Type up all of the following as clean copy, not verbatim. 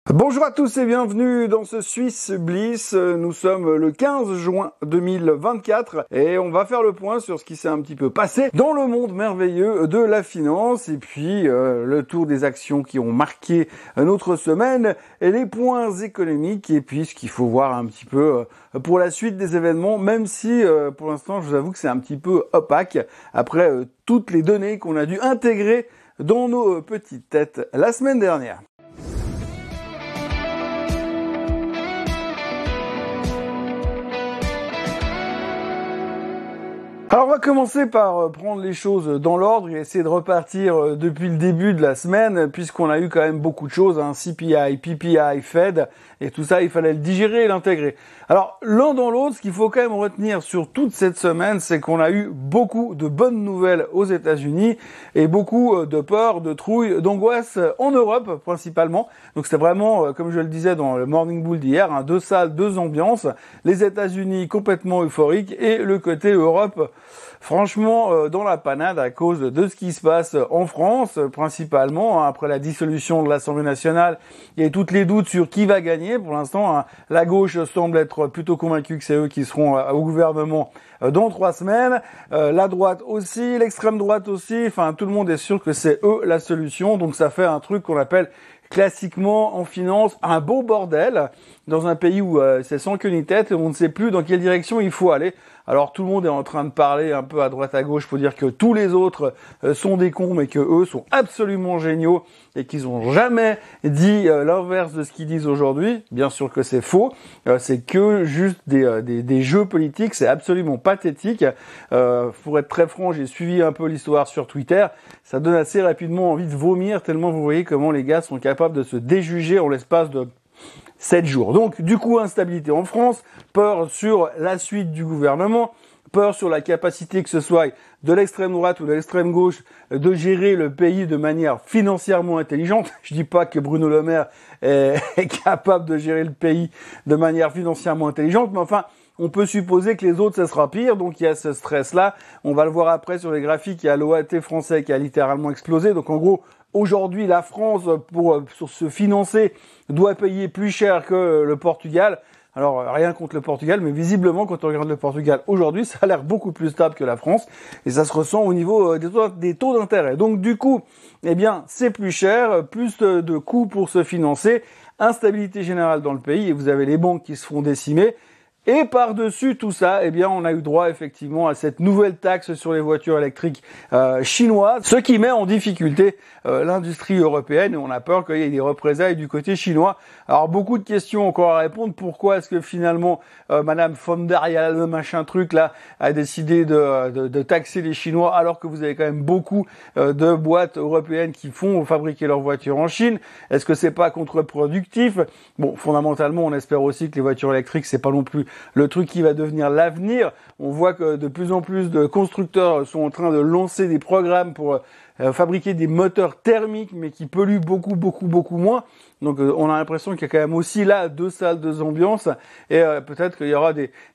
Bonjour à tous et bienvenue dans ce Swiss Bliss. Nous sommes le 15 juin 2024 et on va faire le point sur ce qui s'est un petit peu passé dans le monde merveilleux de la finance et puis le tour des actions qui ont marqué notre semaine et les points économiques et puis ce qu'il faut voir un petit peu pour la suite des événements, même si pour l'instant je vous avoue que c'est un petit peu opaque après toutes les données qu'on a dû intégrer dans nos petites têtes la semaine dernière. Alors on va commencer par prendre les choses dans l'ordre et essayer de repartir depuis le début de la semaine puisqu'on a eu quand même beaucoup de choses, CPI, PPI, Fed et tout ça il fallait le digérer et l'intégrer. Alors l'un dans l'autre, ce qu'il faut quand même retenir sur toute cette semaine, c'est qu'on a eu beaucoup de bonnes nouvelles aux États-Unis et beaucoup de peur, de trouille, d'angoisse en Europe principalement. Donc c'était vraiment, comme je le disais dans le Morning Bull d'hier, deux salles, deux ambiances, les États-Unis complètement euphoriques et le côté Europe franchement dans la panade à cause de ce qui se passe en France, principalement après la dissolution de l'Assemblée nationale. Il y a toutes les doutes sur qui va gagner. Pour l'instant, la gauche semble être plutôt convaincue que c'est eux qui seront au gouvernement dans 3 semaines. La droite aussi, l'extrême droite aussi. Enfin, tout le monde est sûr que c'est eux la solution. Donc ça fait un truc qu'on appelle classiquement en finance un beau bordel dans un pays où c'est sans queue ni tête et on ne sait plus dans quelle direction il faut aller. Alors tout le monde est en train de parler un peu à droite à gauche pour dire que tous les autres sont des cons mais que eux sont absolument géniaux et qu'ils ont jamais dit l'inverse de ce qu'ils disent aujourd'hui. Bien sûr que c'est faux, c'est que juste des jeux politiques, c'est absolument pathétique. Pour être très franc, j'ai suivi un peu l'histoire sur Twitter, ça donne assez rapidement envie de vomir tellement vous voyez comment les gars sont capables de se déjuger en l'espace de 7 jours. Donc, du coup, instabilité en France, peur sur la suite du gouvernement, peur sur la capacité que ce soit de l'extrême droite ou de l'extrême gauche de gérer le pays de manière financièrement intelligente. Je dis pas que Bruno Le Maire est capable de gérer le pays de manière financièrement intelligente, mais enfin, on peut supposer que les autres, ça sera pire, donc il y a ce stress-là. On va le voir après sur les graphiques, il y a l'OAT français qui a littéralement explosé. Donc en gros, aujourd'hui, la France, pour se financer, doit payer plus cher que le Portugal. Alors, rien contre le Portugal, mais visiblement, quand on regarde le Portugal aujourd'hui, ça a l'air beaucoup plus stable que la France. Et ça se ressent au niveau des taux d'intérêt. Donc du coup, eh bien, c'est plus cher, plus de coûts pour se financer, instabilité générale dans le pays, et vous avez les banques qui se font décimer. Et par-dessus tout ça, eh bien, on a eu droit effectivement à cette nouvelle taxe sur les voitures électriques chinoises, ce qui met en difficulté l'industrie européenne et on a peur qu'il y ait des représailles du côté chinois. Alors beaucoup de questions encore à répondre. Pourquoi est-ce que finalement Madame von der Leyen, le machin truc là, a décidé de taxer les Chinois alors que vous avez quand même beaucoup de boîtes européennes qui font fabriquer leurs voitures en Chine? Est-ce que c'est pas contre-productif? Bon, fondamentalement, on espère aussi que les voitures électriques, c'est pas non plus le truc qui va devenir l'avenir. On voit que de plus en plus de constructeurs sont en train de lancer des programmes pour fabriquer des moteurs thermiques mais qui polluent beaucoup moins. Donc on a l'impression qu'il y a quand même aussi là 2 salles, 2 ambiances et peut-être qu'il y aura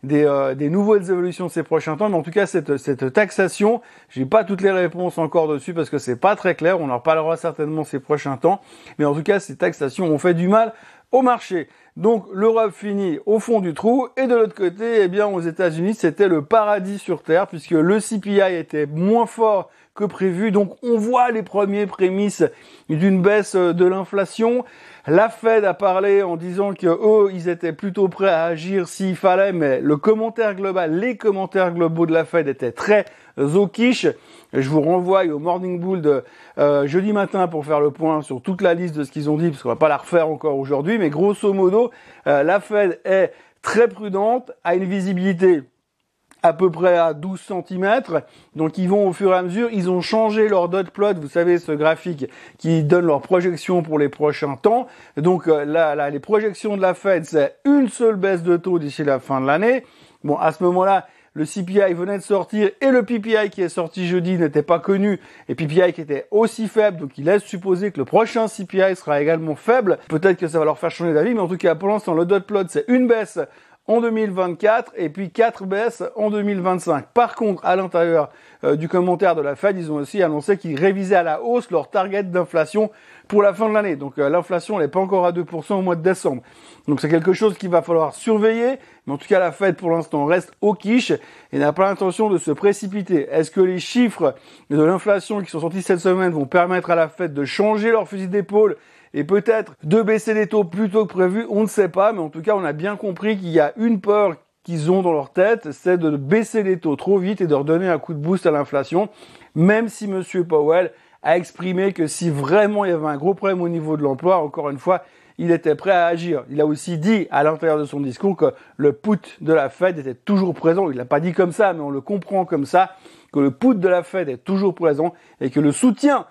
des nouvelles évolutions ces prochains temps. Mais en tout cas cette taxation, j'ai pas toutes les réponses encore dessus parce que c'est pas très clair. On en reparlera certainement ces prochains temps. Mais en tout cas ces taxations ont fait du mal au marché. Donc l'Europe finit au fond du trou et de l'autre côté, eh bien aux États-Unis, c'était le paradis sur terre puisque le CPI était moins fort que prévu. Donc on voit les premiers prémices d'une baisse de l'inflation. La Fed a parlé en disant que eux, ils étaient plutôt prêts à agir s'il fallait, mais les commentaires globaux de la Fed étaient très au quiche. Je vous renvoie au Morning Bull de jeudi matin pour faire le point sur toute la liste de ce qu'ils ont dit, parce qu'on va pas la refaire encore aujourd'hui, mais grosso modo, la Fed est très prudente, a une visibilité à peu près à 12 cm. Donc ils vont au fur et à mesure, ils ont changé leur dot plot, vous savez ce graphique qui donne leurs projections pour les prochains temps. Donc là, les projections de la Fed, c'est une seule baisse de taux d'ici la fin de l'année. Bon, à ce moment-là, le CPI venait de sortir et le PPI qui est sorti jeudi n'était pas connu et PPI qui était aussi faible, donc il laisse supposer que le prochain CPI sera également faible. Peut-être que ça va leur faire changer d'avis, mais en tout cas pour l'instant le dot plot c'est une baisse en 2024 et puis 4 baisses en 2025. Par contre, à l'intérieur du commentaire de la Fed, ils ont aussi annoncé qu'ils révisaient à la hausse leur target d'inflation pour la fin de l'année. Donc l'inflation n'est pas encore à 2% au mois de décembre. Donc c'est quelque chose qu'il va falloir surveiller. Mais en tout cas, la Fed pour l'instant reste au quiche et n'a pas l'intention de se précipiter. Est-ce que les chiffres de l'inflation qui sont sortis cette semaine vont permettre à la Fed de changer leur fusil d'épaule et peut-être de baisser les taux plus tôt que prévu? On ne sait pas, mais en tout cas, on a bien compris qu'il y a une peur qu'ils ont dans leur tête, c'est de baisser les taux trop vite et de redonner un coup de boost à l'inflation, même si Monsieur Powell a exprimé que si vraiment il y avait un gros problème au niveau de l'emploi, encore une fois, il était prêt à agir. Il a aussi dit à l'intérieur de son discours que le put de la Fed était toujours présent. Il l'a pas dit comme ça, mais on le comprend comme ça, que le put de la Fed est toujours présent et que le soutien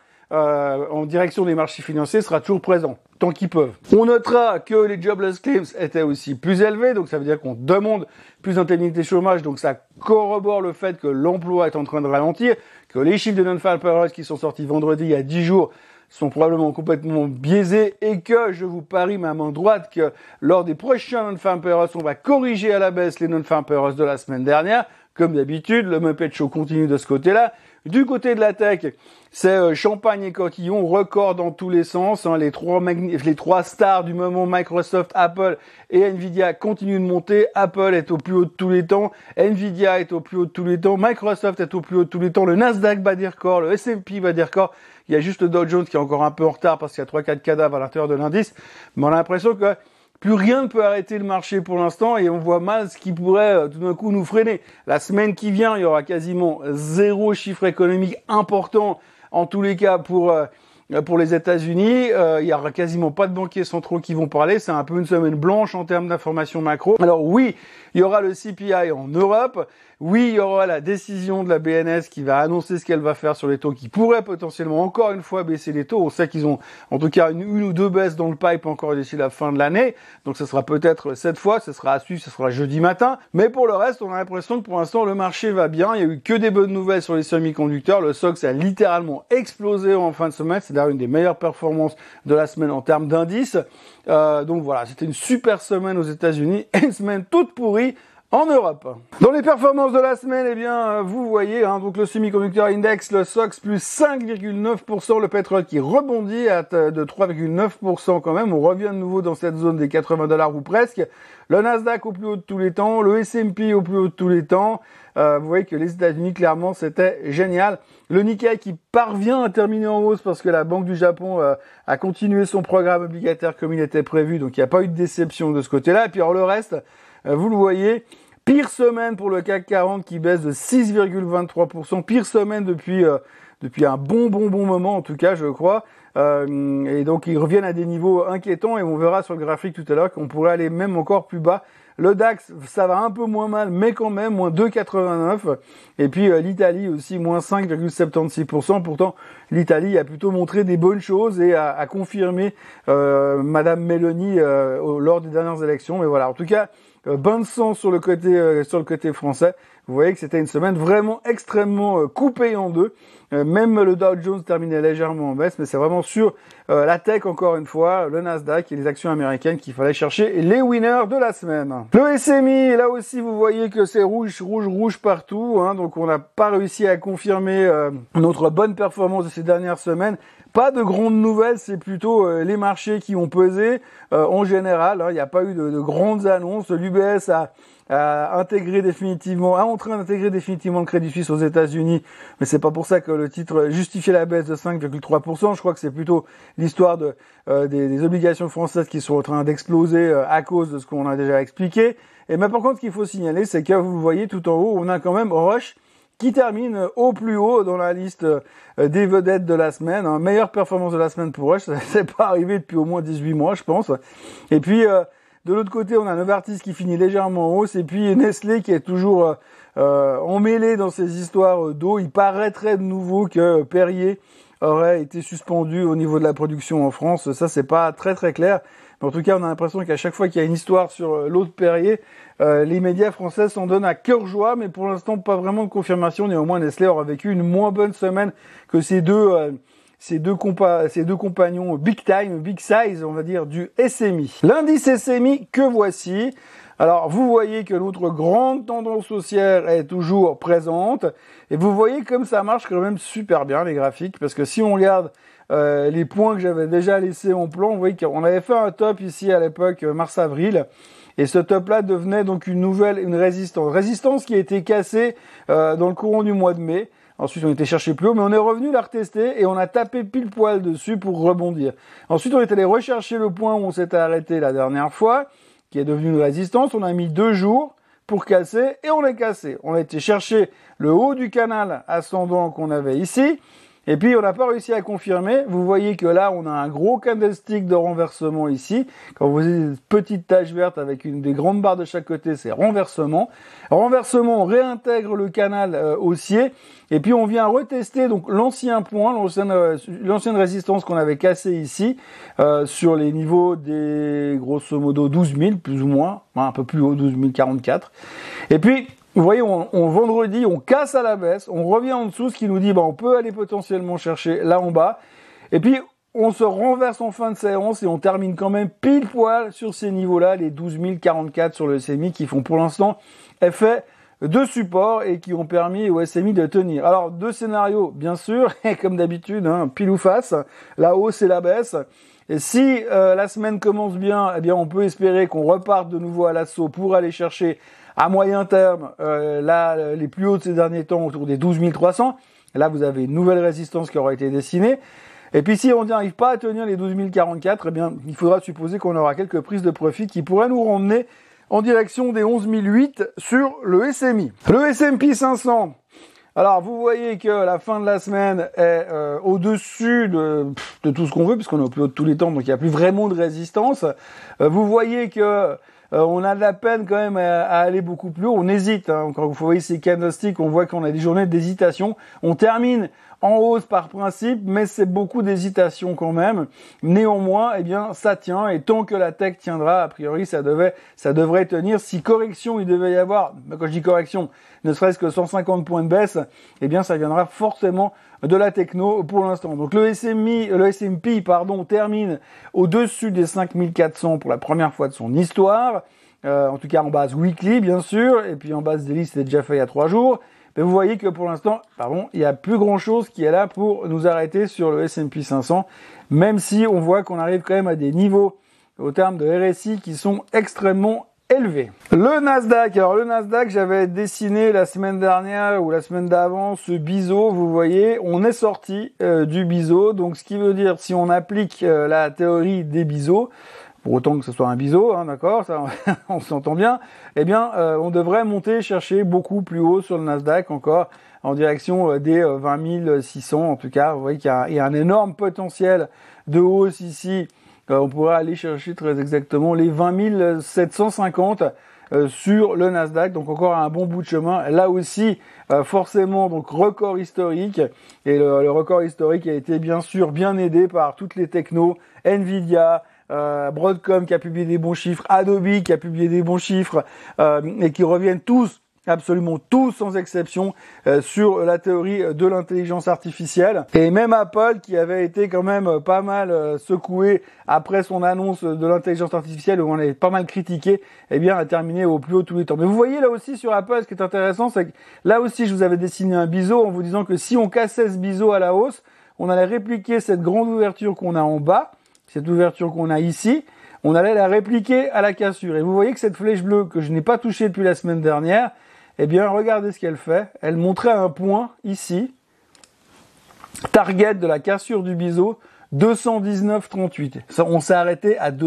en direction des marchés financiers sera toujours présent, tant qu'ils peuvent. On notera que les jobless claims étaient aussi plus élevés, donc ça veut dire qu'on demande plus d'indemnités chômage, donc ça corrobore le fait que l'emploi est en train de ralentir, que les chiffres de non-farm payrolls qui sont sortis vendredi il y a 10 jours sont probablement complètement biaisés et que je vous parie ma main droite que lors des prochains non-farm payrolls, on va corriger à la baisse les non-farm payrolls de la semaine dernière. Comme d'habitude, le Muppet Show continue de ce côté-là. Du côté de la tech, c'est champagne et cotillon, record dans tous les sens. Les trois stars du moment, Microsoft, Apple et Nvidia, continuent de monter. Apple est au plus haut de tous les temps, Nvidia est au plus haut de tous les temps, Microsoft est au plus haut de tous les temps, le Nasdaq bat des records, le S&P bat des records. Il y a juste le Dow Jones qui est encore un peu en retard parce qu'il y a 3-4 cadavres à l'intérieur de l'indice. Mais on a l'impression que plus rien ne peut arrêter le marché pour l'instant et on voit mal ce qui pourrait tout d'un coup nous freiner. La semaine qui vient, il y aura quasiment zéro chiffre économique important, en tous les cas pour les États-Unis. Il y aura quasiment pas de banquiers centraux qui vont parler. C'est un peu une semaine blanche en termes d'informations macro. Alors oui, il y aura le CPI en Europe. Oui, il y aura la décision de la BNS qui va annoncer ce qu'elle va faire sur les taux, qui pourrait potentiellement encore une fois baisser les taux. On sait qu'ils ont en tout cas une ou deux baisses dans le pipe encore d'ici la fin de l'année. Donc ce sera peut-être cette fois, ce sera à suivre, ce sera jeudi matin. Mais pour le reste, on a l'impression que pour l'instant le marché va bien. Il y a eu que des bonnes nouvelles sur les semi-conducteurs. Le SOX a littéralement explosé en fin de semaine. C'est d'ailleurs une des meilleures performances de la semaine en termes d'indices. Donc voilà, c'était une super semaine aux États-Unis et une semaine toute pourrie en Europe. Dans les performances de la semaine, eh bien, vous voyez, donc le semi-conducteur index, le SOX plus 5,9%, le pétrole qui rebondit de 3,9% quand même. On revient de nouveau dans cette zone des $80 ou presque. Le Nasdaq au plus haut de tous les temps, le S&P au plus haut de tous les temps. Vous voyez que les États-Unis, clairement, c'était génial. Le Nikkei qui parvient à terminer en hausse parce que la Banque du Japon a continué son programme obligataire comme il était prévu. Donc, il n'y a pas eu de déception de ce côté-là. Et puis, alors, le reste, vous le voyez, pire semaine pour le CAC 40 qui baisse de 6,23%. Pire semaine depuis un bon moment, en tout cas, je crois. Et donc, ils reviennent à des niveaux inquiétants et on verra sur le graphique tout à l'heure qu'on pourrait aller même encore plus bas. Le DAX, ça va un peu moins mal, mais quand même, moins 2,89. Et puis, l'Italie aussi, moins 5,76%. Pourtant, l'Italie a plutôt montré des bonnes choses et a confirmé Madame Meloni lors des dernières élections. Mais voilà, en tout cas, bon sang sur le côté français. Vous voyez que c'était une semaine vraiment extrêmement coupée en deux. Même le Dow Jones terminait légèrement en baisse, mais c'est vraiment sur la tech, encore une fois, le Nasdaq et les actions américaines qu'il fallait chercher les winners de la semaine. Le SMI, là aussi, vous voyez que c'est rouge partout. Donc, on n'a pas réussi à confirmer notre bonne performance de ces dernières semaines. Pas de grandes nouvelles, c'est plutôt les marchés qui ont pesé en général. Il n'y a pas eu de grandes annonces. L'UBS est en train d'intégrer définitivement le Crédit Suisse aux États-Unis, mais c'est pas pour ça que le titre justifiait la baisse de 5,3%. Je crois que c'est plutôt l'histoire des obligations françaises qui sont en train d'exploser à cause de ce qu'on a déjà expliqué. Et mais par contre, ce qu'il faut signaler, c'est que vous le voyez tout en haut, on a quand même Roche qui termine au plus haut dans la liste des vedettes de la semaine. Meilleure performance de la semaine pour Roche, ça s'est pas arrivé depuis au moins 18 mois, je pense. Et puis de l'autre côté, on a Novartis qui finit légèrement en hausse, et puis Nestlé qui est toujours emmêlé dans ces histoires d'eau. Il paraîtrait de nouveau que Perrier aurait été suspendu au niveau de la production en France. Ça, c'est pas très très clair. Mais en tout cas, on a l'impression qu'à chaque fois qu'il y a une histoire sur l'eau de Perrier, les médias français s'en donnent à cœur joie, mais pour l'instant, pas vraiment de confirmation. Néanmoins, Nestlé aura vécu une moins bonne semaine que ces deux compagnons big time, big size, on va dire, du SMI. L'indice SMI que voici. Alors, vous voyez que notre grande tendance haussière est toujours présente. Et vous voyez comme ça marche quand même super bien, les graphiques. Parce que si on regarde les points que j'avais déjà laissés en plan, vous voyez qu'on avait fait un top ici à l'époque mars-avril. Et ce top-là devenait donc une résistance. Résistance qui a été cassée dans le courant du mois de mai. Ensuite, on était chercher plus haut, mais on est revenu la retester et on a tapé pile poil dessus pour rebondir. Ensuite, on est allé rechercher le point où on s'était arrêté la dernière fois, qui est devenu une résistance. On a mis 2 jours pour casser et on l'a cassé. On a été chercher le haut du canal ascendant qu'on avait ici. Et puis, on n'a pas réussi à confirmer. Vous voyez que là, on a un gros candlestick de renversement ici. Quand vous avez une petite tache verte avec des grandes barres de chaque côté, c'est renversement. Renversement, on réintègre le canal haussier. Et puis, on vient retester donc l'ancien point, l'ancienne résistance qu'on avait cassée ici, sur les niveaux des, grosso modo, 12 000, plus ou moins, un peu plus haut, 12 044. Et puis, vous voyez, vendredi, on casse à la baisse, on revient en dessous, ce qui nous dit, on peut aller potentiellement chercher là en bas. Et puis, on se renverse en fin de séance et on termine quand même pile poil sur ces niveaux-là, les 12 044 sur le SMI, qui font pour l'instant effet de support et qui ont permis au SMI de tenir. Alors, 2 scénarios, bien sûr, et comme d'habitude, pile ou face, la hausse et la baisse. Et si la semaine commence bien, eh bien, on peut espérer qu'on reparte de nouveau à l'assaut pour aller chercher à moyen terme, les plus hauts de ces derniers temps autour des 12 300. Là, vous avez une nouvelle résistance qui aura été dessinée. Et puis, si on n'arrive pas à tenir les 12 044, eh bien, il faudra supposer qu'on aura quelques prises de profit qui pourraient nous ramener en direction des 11 008 sur le SMI. Le S&P 500. Alors, vous voyez que la fin de la semaine est au-dessus de tout ce qu'on veut, puisqu'on est au plus haut de tous les temps, donc il n'y a plus vraiment de résistance. Vous voyez que on a de la peine quand même à aller beaucoup plus haut. On hésite. Quand vous voyez ces candlesticks, on voit qu'on a des journées d'hésitation. On termine en hausse par principe, mais c'est beaucoup d'hésitation quand même. Néanmoins, eh bien, ça tient. Et tant que la tech tiendra, a priori, ça devrait tenir. Si correction il devait y avoir, quand je dis correction, ne serait-ce que 150 points de baisse, eh bien, ça viendra forcément de la techno pour l'instant. Donc le S&P, termine au-dessus des 5400 pour la première fois de son histoire. En tout cas en base weekly, bien sûr. Et puis en base daily, c'était déjà fait il y a 3 jours. Mais vous voyez que pour l'instant, il n'y a plus grand-chose qui est là pour nous arrêter sur le S&P 500. Même si on voit qu'on arrive quand même à des niveaux au terme de RSI qui sont extrêmement élevé. Le Nasdaq. Alors le Nasdaq, j'avais dessiné la semaine dernière ou la semaine d'avant ce biseau. Vous voyez, on est sorti du biseau. Donc ce qui veut dire, si on applique la théorie des biseaux, pour autant que ce soit un biseau, d'accord, ça on s'entend bien, eh bien on devrait monter chercher beaucoup plus haut sur le Nasdaq encore en direction des 20 600 en tout cas. Vous voyez qu'il y a un énorme potentiel de hausse ici. On pourrait aller chercher très exactement les 20 750 sur le Nasdaq, donc encore un bon bout de chemin. Là aussi, forcément, donc record historique, et le record historique a été bien sûr bien aidé par toutes les technos, Nvidia, Broadcom qui a publié des bons chiffres, Adobe qui a publié des bons chiffres, et qui reviennent tous, absolument tous sans exception, sur la théorie de l'intelligence artificielle. Et même Apple, qui avait été quand même pas mal secoué après son annonce de l'intelligence artificielle, où on avait pas mal critiqué, eh bien a terminé au plus haut tous les temps. Mais vous voyez là aussi sur Apple, ce qui est intéressant, c'est que là aussi je vous avais dessiné un biseau en vous disant que si on cassait ce biseau à la hausse, on allait répliquer cette grande ouverture qu'on a en bas, cette ouverture qu'on a ici, on allait la répliquer à la cassure. Et vous voyez que cette flèche bleue que je n'ai pas touchée depuis la semaine dernière, eh bien, regardez ce qu'elle fait. Elle montrait un point ici, target de la cassure du biseau, 219,38. On s'est arrêté à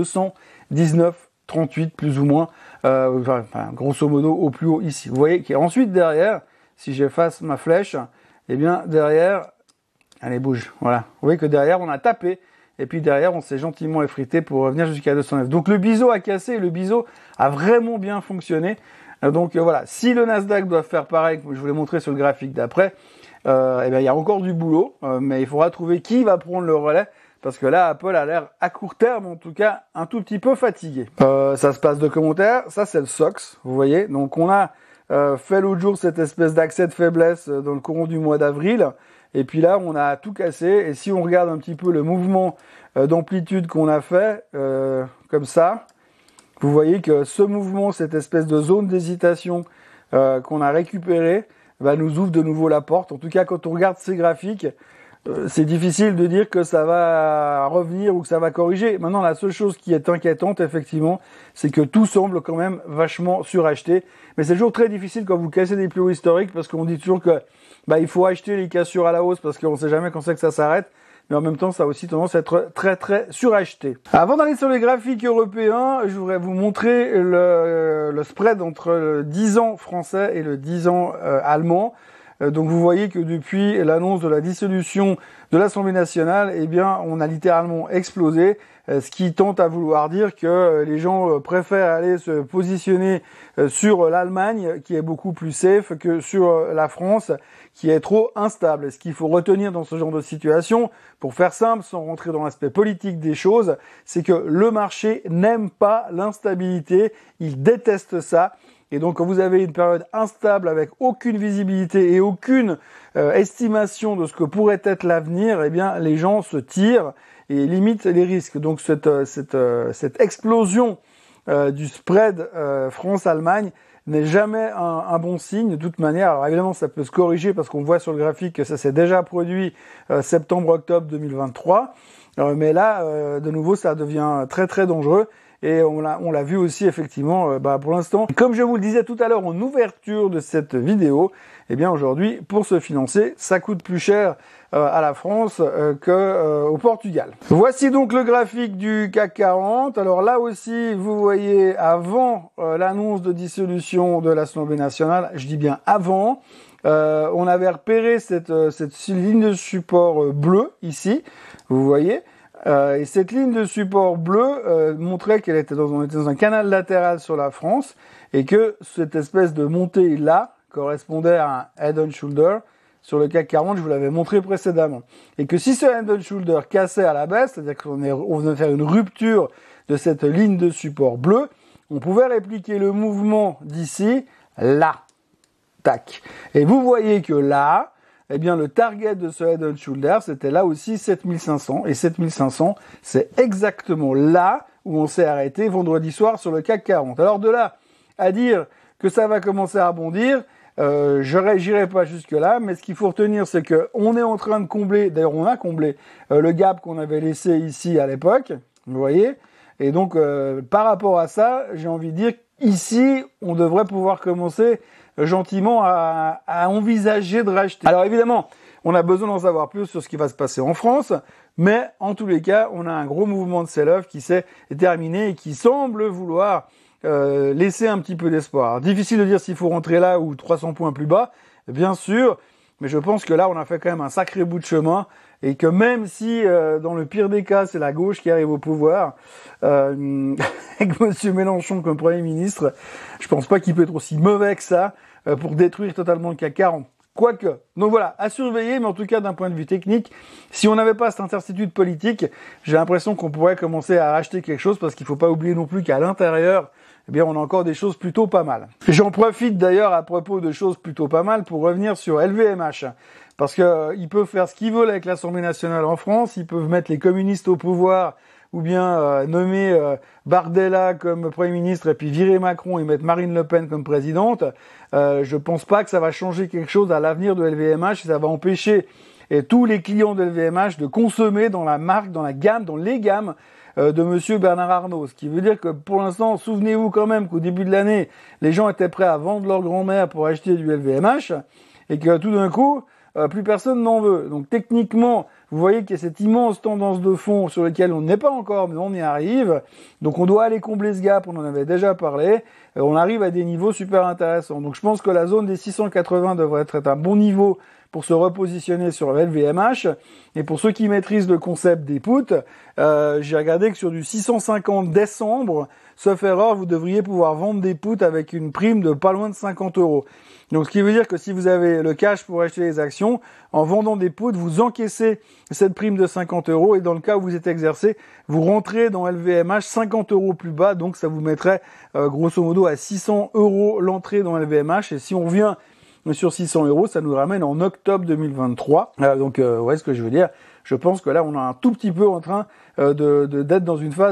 219,38 plus ou moins, grosso modo au plus haut ici. Vous voyez qu'ensuite derrière, si j'efface ma flèche, eh bien derrière, allez bouge, voilà. Vous voyez que derrière on a tapé. Et puis derrière, on s'est gentiment effrité pour revenir jusqu'à 209. Donc le biseau a cassé et le biseau a vraiment bien fonctionné. Donc voilà, si le Nasdaq doit faire pareil, comme je vous l'ai montré sur le graphique d'après, eh bien il y a encore du boulot, mais il faudra trouver qui va prendre le relais, parce que là, Apple a l'air, à court terme en tout cas, un tout petit peu fatigué. Ça se passe de commentaires, ça c'est le SOX, vous voyez. Donc on a fait l'autre jour cette espèce d'accès de faiblesse dans le courant du mois d'avril, et puis là on a tout cassé, et si on regarde un petit peu le mouvement d'amplitude qu'on a fait, comme ça, Vous voyez que ce mouvement, cette espèce de zone d'hésitation qu'on a récupérée, nous ouvre de nouveau la porte. En tout cas, quand on regarde ces graphiques, c'est difficile de dire que ça va revenir ou que ça va corriger. Maintenant, la seule chose qui est inquiétante, effectivement, c'est que tout semble quand même vachement suracheté. Mais c'est toujours très difficile quand vous cassez des plus hauts historiques parce qu'on dit toujours que il faut acheter les cassures à la hausse parce qu'on ne sait jamais quand c'est que ça s'arrête. Mais en même temps, ça a aussi tendance à être très très suracheté. Avant d'aller sur les graphiques européens, je voudrais vous montrer le spread entre le 10 ans français et le 10 ans allemand. Donc vous voyez que depuis l'annonce de la dissolution de l'Assemblée nationale, on a littéralement explosé, ce qui tente à vouloir dire que les gens préfèrent aller se positionner sur l'Allemagne, qui est beaucoup plus safe, que sur la France, qui est trop instable. Ce qu'il faut retenir dans ce genre de situation, pour faire simple, sans rentrer dans l'aspect politique des choses, c'est que le marché n'aime pas l'instabilité, il déteste ça. Et donc, quand vous avez une période instable avec aucune visibilité et aucune estimation de ce que pourrait être l'avenir, les gens se tirent et limitent les risques. Donc, cette explosion du spread France-Allemagne n'est jamais un bon signe de toute manière. Alors évidemment, ça peut se corriger parce qu'on voit sur le graphique que ça s'est déjà produit septembre-octobre 2023. Mais là, de nouveau, ça devient très très dangereux. Et on l'a vu aussi effectivement pour l'instant. Comme je vous le disais tout à l'heure en ouverture de cette vidéo, aujourd'hui, pour se financer, ça coûte plus cher à la France qu'au Portugal. Voici donc le graphique du CAC 40. Alors là aussi, vous voyez avant l'annonce de dissolution de l'Assemblée nationale, je dis bien avant, on avait repéré cette ligne de support bleue ici, vous voyez. Et cette ligne de support bleu montrait on était dans un canal latéral sur la France et que cette espèce de montée là correspondait à un head and shoulder sur le CAC 40, je vous l'avais montré précédemment. Et que si ce head and shoulder cassait à la baisse, c'est-à-dire qu'on venait faire une rupture de cette ligne de support bleu, on pouvait répliquer le mouvement d'ici là. Tac. Et vous voyez que là, le target de ce head and shoulder, c'était là aussi 7500. Et 7500, c'est exactement là où on s'est arrêté vendredi soir sur le CAC 40. Alors de là à dire que ça va commencer à rebondir, j'irai pas jusque là, mais ce qu'il faut retenir, c'est que on est en train de combler, d'ailleurs on a comblé le gap qu'on avait laissé ici à l'époque, vous voyez. Et donc par rapport à ça, j'ai envie de dire ici, on devrait pouvoir commencer gentiment à envisager de racheter. Alors évidemment, on a besoin d'en savoir plus sur ce qui va se passer en France, mais en tous les cas, on a un gros mouvement de sell-off qui s'est terminé et qui semble vouloir laisser un petit peu d'espoir. Difficile de dire s'il faut rentrer là ou 300 points plus bas, bien sûr, mais je pense que là, on a fait quand même un sacré bout de chemin et que même si, dans le pire des cas, c'est la gauche qui arrive au pouvoir, avec Monsieur Mélenchon comme Premier ministre, je pense pas qu'il peut être aussi mauvais que ça pour détruire totalement le CAC 40. Quoique. Donc voilà, à surveiller, mais en tout cas d'un point de vue technique, si on n'avait pas cette incertitude politique, j'ai l'impression qu'on pourrait commencer à racheter quelque chose parce qu'il faut pas oublier non plus qu'à l'intérieur, on a encore des choses plutôt pas mal. J'en profite d'ailleurs à propos de choses plutôt pas mal pour revenir sur LVMH. Parce que ils peuvent faire ce qu'ils veulent avec l'Assemblée nationale en France, ils peuvent mettre les communistes au pouvoir ou bien nommer Bardella comme Premier ministre et puis virer Macron et mettre Marine Le Pen comme présidente. Je pense pas que ça va changer quelque chose à l'avenir de LVMH et ça va empêcher tous les clients de LVMH de consommer dans la marque, dans la gamme, dans les gammes de Monsieur Bernard Arnault. Ce qui veut dire que pour l'instant, souvenez-vous quand même qu'au début de l'année, les gens étaient prêts à vendre leur grand-mère pour acheter du LVMH et que tout d'un coup, plus personne n'en veut. Donc techniquement, vous voyez qu'il y a cette immense tendance de fond sur laquelle on n'est pas encore, mais on y arrive. Donc on doit aller combler ce gap, on en avait déjà parlé. On arrive à des niveaux super intéressants. Donc je pense que la zone des 680 devrait être un bon niveau pour se repositionner sur le LVMH. Et pour ceux qui maîtrisent le concept des puts, j'ai regardé que sur du 650 décembre, sauf erreur, vous devriez pouvoir vendre des puts avec une prime de pas loin de 50 €. Donc ce qui veut dire que si vous avez le cash pour acheter les actions, en vendant des puts, vous encaissez cette prime de 50 € et dans le cas où vous êtes exercé, vous rentrez dans LVMH 50 € plus bas, donc ça vous mettrait grosso modo à 600 € l'entrée dans LVMH. Et si on vient sur 600 €, ça nous ramène en octobre 2023. Ouais, ce que je veux dire, je pense que là, on est un tout petit peu en train d'être dans une phase de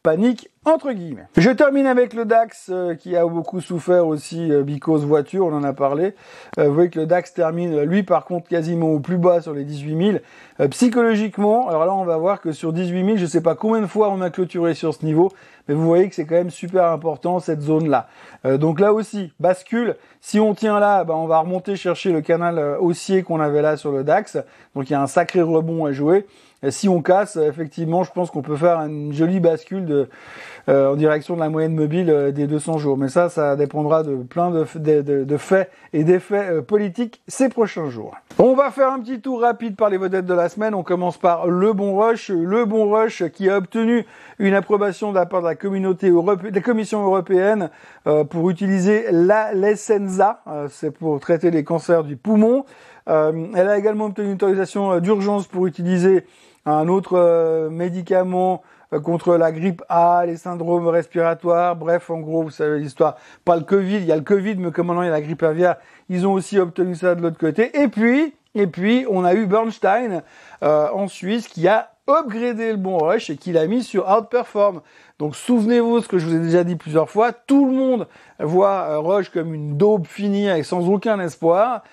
panique entre guillemets. Je termine avec le DAX qui a beaucoup souffert aussi because voiture, on en a parlé. Vous voyez que le DAX termine lui par contre quasiment au plus bas sur les 18 000. Psychologiquement, alors là on va voir que sur 18 000, je sais pas combien de fois on a clôturé sur ce niveau, mais vous voyez que c'est quand même super important cette zone là. Donc là aussi, bascule, si on tient là, on va remonter chercher le canal haussier qu'on avait là sur le DAX, donc il y a un sacré rebond à jouer. Et si on casse, effectivement, je pense qu'on peut faire une jolie bascule en direction de la moyenne mobile des 200 jours. Mais ça dépendra de plein de faits et d'effets politiques ces prochains jours. On va faire un petit tour rapide par les vedettes de la semaine. On commence par le Bon Rush. Le Bon Rush qui a obtenu une approbation de la part de la Commission européenne pour utiliser la Lesenza. C'est pour traiter les cancers du poumon. Elle a également obtenu une autorisation d'urgence pour utiliser un autre médicament contre la grippe A, les syndromes respiratoires, bref, en gros, vous savez l'histoire. Pas le Covid, il y a le Covid, mais comme maintenant il y a la grippe aviaire, ils ont aussi obtenu ça de l'autre côté. Et puis, on a eu Bernstein en Suisse qui a upgradé le Bon Rush et qui l'a mis sur Outperform. Donc souvenez-vous ce que je vous ai déjà dit plusieurs fois, tout le monde voit Rush comme une daube finie et sans aucun espoir.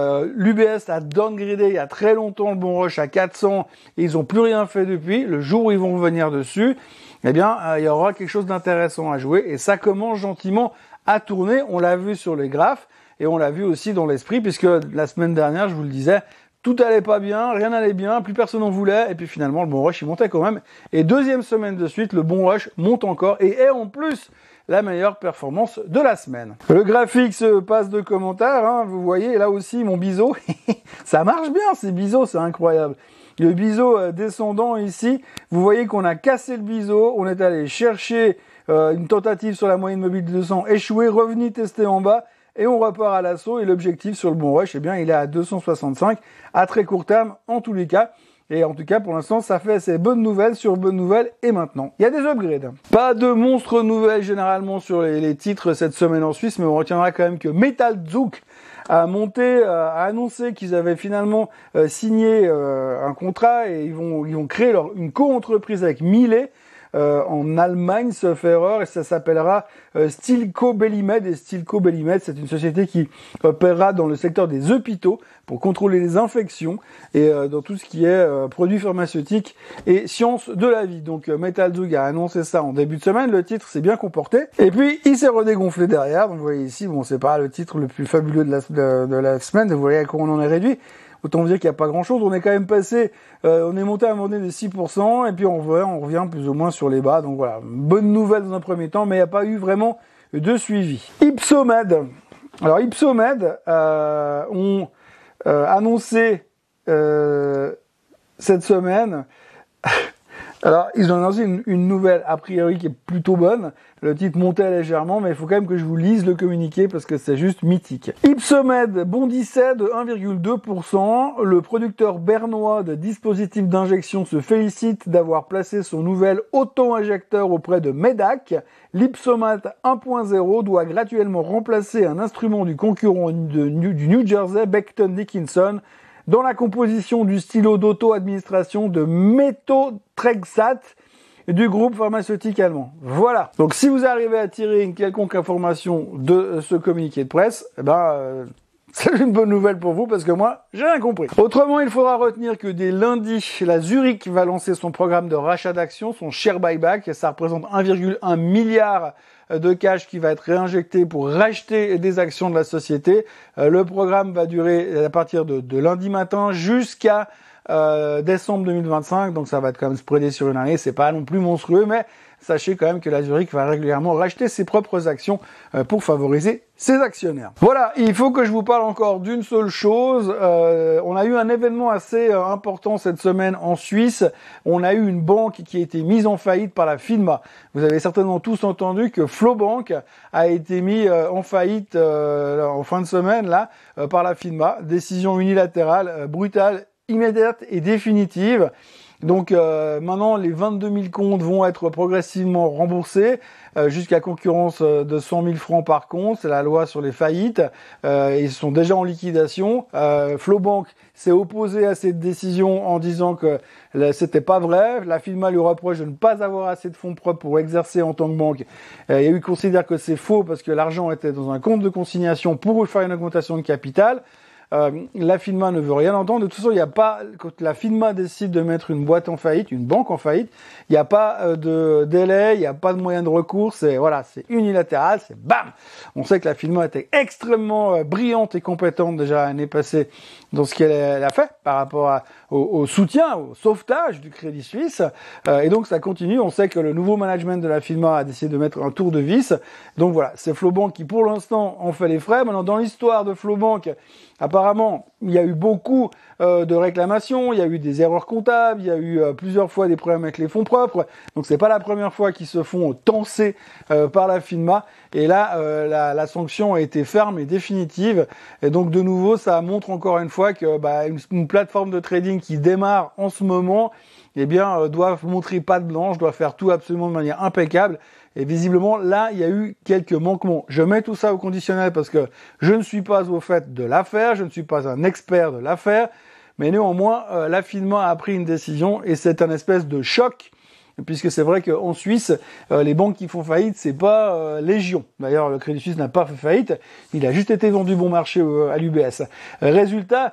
L'UBS a downgradé il y a très longtemps le Bon Rush à 400 et ils ont plus rien fait depuis. Le jour où ils vont revenir dessus, eh bien, il y aura quelque chose d'intéressant à jouer et ça commence gentiment à tourner. On l'a vu sur les graphes et on l'a vu aussi dans l'esprit puisque la semaine dernière, je vous le disais, tout allait pas bien, rien n'allait bien, plus personne en voulait, et puis finalement, le Bon Rush, il montait quand même. Et deuxième semaine de suite, le Bon Rush monte encore, et est en plus la meilleure performance de la semaine. Le graphique se passe de commentaires, hein, vous voyez, là aussi, mon biseau, ça marche bien, ces biseaux, c'est incroyable. Le biseau descendant ici, vous voyez qu'on a cassé le biseau, on est allé chercher une tentative sur la moyenne mobile de 200, échoué, revenu tester en bas, et on repart à l'assaut, et l'objectif sur le Bon Rush, eh bien, il est à 265, à très court terme, en tous les cas. Et en tout cas, pour l'instant, ça fait ces bonnes nouvelles sur bonnes nouvelles, et maintenant, il y a des upgrades. Pas de monstres nouvelles, généralement, sur les titres cette semaine en Suisse, mais on retiendra quand même que Metalzug a annoncé qu'ils avaient finalement signé un contrat, et ils vont créer une co-entreprise avec Miele, en Allemagne, sauf erreur, et ça s'appellera Stilco Bellimed. Et Stilco Bellimed, c'est une société qui opérera dans le secteur des hôpitaux pour contrôler les infections et dans tout ce qui est produits pharmaceutiques et sciences de la vie. Donc Metalzug a annoncé ça en début de semaine, le titre s'est bien comporté, et puis il s'est redégonflé derrière. Donc vous voyez ici, bon, c'est pas le titre le plus fabuleux de la semaine, vous voyez à quoi on en est réduit. Autant vous dire qu'il n'y a pas grand-chose. On est quand même passé, on est monté à un moment donné de 6%, et puis on revient plus ou moins sur les bas. Donc voilà, bonne nouvelle dans un premier temps, mais il n'y a pas eu vraiment de suivi. Ipsomed. Alors Ipsomed ont annoncé cette semaine... Alors, ils ont annoncé une nouvelle, a priori, qui est plutôt bonne. Le titre montait légèrement, mais il faut quand même que je vous lise le communiqué parce que c'est juste mythique. Ipsomed bondissait de 1,2%. Le producteur bernois de dispositifs d'injection se félicite d'avoir placé son nouvel auto-injecteur auprès de Medac. L'Ipsomed 1.0 doit graduellement remplacer un instrument du concurrent du New Jersey, Becton Dickinson, dans la composition du stylo d'auto-administration de Methotrexate du groupe pharmaceutique allemand. Voilà. Donc si vous arrivez à tirer une quelconque information de ce communiqué de presse, c'est une bonne nouvelle pour vous parce que moi, j'ai rien compris. Autrement, il faudra retenir que dès lundi, la Zurich va lancer son programme de rachat d'actions, son share buyback, et ça représente 1,1 milliard de cash qui va être réinjecté pour racheter des actions de la société. Le programme va durer à partir de lundi matin jusqu'à décembre 2025, donc ça va être quand même spreadé sur une année, c'est pas non plus monstrueux, mais sachez quand même que la Zurich va régulièrement racheter ses propres actions pour favoriser ses actionnaires. Voilà, il faut que je vous parle encore d'une seule chose. On a eu un événement assez important cette semaine en Suisse. On a eu une banque qui a été mise en faillite par la FINMA. Vous avez certainement tous entendu que Flobank a été mis en faillite en fin de semaine là par la FINMA. Décision unilatérale, brutale, immédiate et définitive. Donc maintenant, les 22 000 comptes vont être progressivement remboursés jusqu'à concurrence de 100 000 francs par compte. C'est la loi sur les faillites. Ils sont déjà en liquidation. Flowbank s'est opposé à cette décision en disant que c'était pas vrai. La FINMA lui reproche de ne pas avoir assez de fonds propres pour exercer en tant que banque. Et il considère que c'est faux parce que l'argent était dans un compte de consignation pour faire une augmentation de capital. La FINMA ne veut rien entendre. De toute façon, il n'y a pas, quand la FINMA décide de mettre une boîte en faillite, une banque en faillite, il n'y a pas de délai, il n'y a pas de moyen de recours, c'est unilatéral, c'est bam! On sait que la FINMA était extrêmement brillante et compétente déjà l'année passée dans ce qu'elle a fait par rapport au soutien, au sauvetage du Crédit Suisse. Et donc ça continue. On sait que le nouveau management de la FINMA a décidé de mettre un tour de vis. Donc voilà, c'est Flowbank qui pour l'instant en fait les frais. Maintenant, dans l'histoire de Flowbank, apparemment, il y a eu beaucoup de réclamations, il y a eu des erreurs comptables, il y a eu plusieurs fois des problèmes avec les fonds propres. Donc c'est pas la première fois qu'ils se font tancer par la FINMA. Et là, la sanction a été ferme et définitive. Et donc de nouveau, ça montre encore une fois que une plateforme de trading qui démarre en ce moment, doit montrer patte blanche, doit faire tout absolument de manière impeccable. Et visiblement, là, il y a eu quelques manquements. Je mets tout ça au conditionnel parce que je ne suis pas au fait de l'affaire, je ne suis pas un expert de l'affaire, mais néanmoins, la FINMA a pris une décision et c'est un espèce de choc, puisque c'est vrai qu'en Suisse, les banques qui font faillite, c'est pas légion. D'ailleurs, le Crédit Suisse n'a pas fait faillite, il a juste été vendu bon marché à l'UBS. Résultat,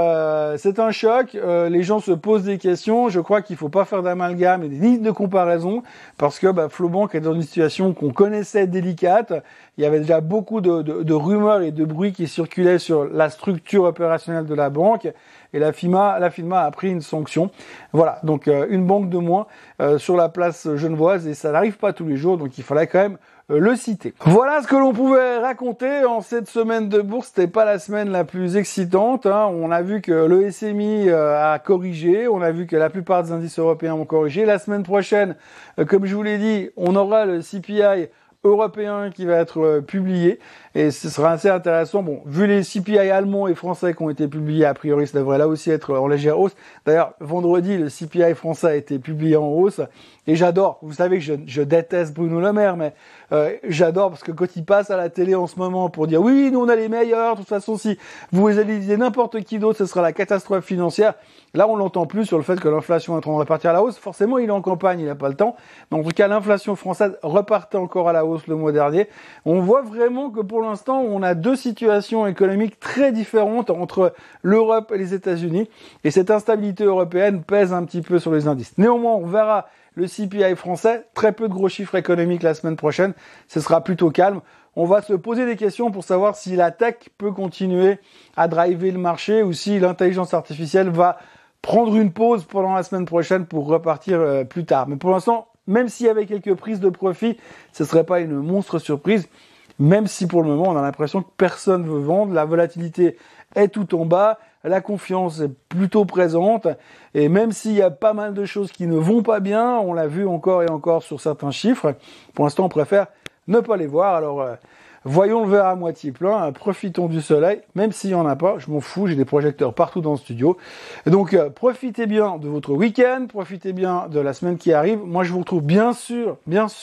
c'est un choc, les gens se posent des questions, je crois qu'il faut pas faire d'amalgame et ni de comparaison, parce que Flowbank est dans une situation qu'on connaissait délicate, il y avait déjà beaucoup de rumeurs et de bruits qui circulaient sur la structure opérationnelle de la banque, et la FINMA a pris une sanction. Voilà, donc une banque de moins sur la place genevoise, et ça n'arrive pas tous les jours, donc il fallait quand même le citer. Voilà ce que l'on pouvait raconter en cette semaine de bourse. C'était pas la semaine la plus excitante, hein. On a vu que le SMI a corrigé, on a vu que la plupart des indices européens ont corrigé. La semaine prochaine, comme je vous l'ai dit, on aura le CPI européen qui va être publié et ce sera assez intéressant. Bon, vu les CPI allemands et français qui ont été publiés, a priori ça devrait là aussi être en légère hausse. D'ailleurs, vendredi, le CPI français a été publié en hausse et j'adore. Vous savez que je déteste Bruno Le Maire, mais j'adore parce que quand il passe à la télé en ce moment pour dire oui, nous on a les meilleurs, de toute façon si vous élisez n'importe qui d'autre, ce sera la catastrophe financière. Là, on l'entend plus sur le fait que l'inflation est en train de repartir à la hausse. Forcément, il est en campagne, il n'a pas le temps. Mais en tout cas, l'inflation française repartait encore à la hausse le mois dernier. On voit vraiment que pour l'instant, on a deux situations économiques très différentes entre l'Europe et les États-Unis. Et cette instabilité européenne pèse un petit peu sur les indices. Néanmoins, on verra le CPI français. Très peu de gros chiffres économiques la semaine prochaine. Ce sera plutôt calme. On va se poser des questions pour savoir si la tech peut continuer à driver le marché ou si l'intelligence artificielle va prendre une pause pendant la semaine prochaine pour repartir plus tard. Mais pour l'instant, même s'il y avait quelques prises de profit, ce serait pas une monstre surprise, même si pour le moment, on a l'impression que personne veut vendre, la volatilité est tout en bas, la confiance est plutôt présente, et même s'il y a pas mal de choses qui ne vont pas bien, on l'a vu encore et encore sur certains chiffres, pour l'instant, on préfère ne pas les voir. Alors, voyons le verre à moitié plein, profitons du soleil, même s'il n'y en a pas, je m'en fous, j'ai des projecteurs partout dans le studio. Et donc, profitez bien de votre week-end, profitez bien de la semaine qui arrive. Moi, je vous retrouve bien sûr,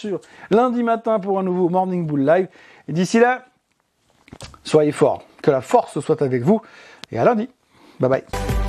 lundi matin pour un nouveau Morning Bull Live. Et d'ici là, soyez forts, que la force soit avec vous, et à lundi. Bye bye.